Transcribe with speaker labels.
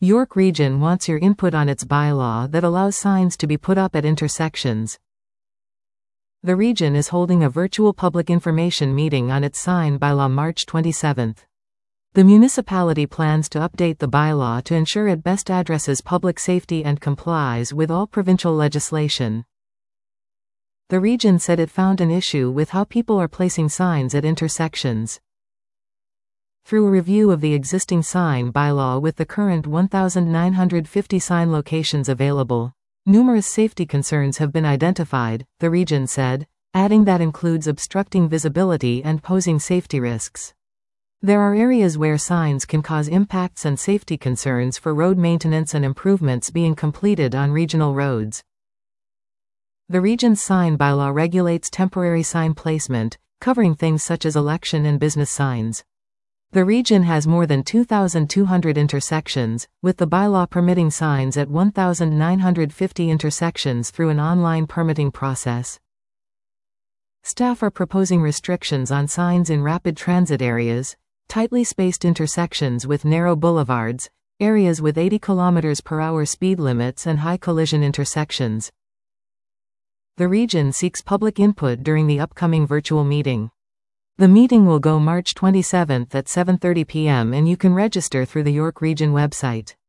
Speaker 1: York Region wants your input on its bylaw that allows signs to be put up at intersections. The region is holding a virtual public information meeting on its sign bylaw March 27. The municipality plans to update the bylaw to ensure it best addresses public safety and complies with all provincial legislation. The region said it found an issue with how people are placing signs at intersections. Through a review of the existing sign bylaw with the current 1,950 sign locations available, numerous safety concerns have been identified, the region said, adding that includes obstructing visibility and posing safety risks. There are areas where signs can cause impacts and safety concerns for road maintenance and improvements being completed on regional roads. The region's sign bylaw regulates temporary sign placement, covering things such as election and business signs. The region has more than 2,200 intersections, with the bylaw permitting signs at 1,950 intersections through an online permitting process. Staff are proposing restrictions on signs in rapid transit areas, tightly spaced intersections with narrow boulevards, areas with 80 km/h speed limits and high collision intersections. The region seeks public input during the upcoming virtual meeting. The meeting will go March 27 at 7:30 p.m. and you can register through the York Region website.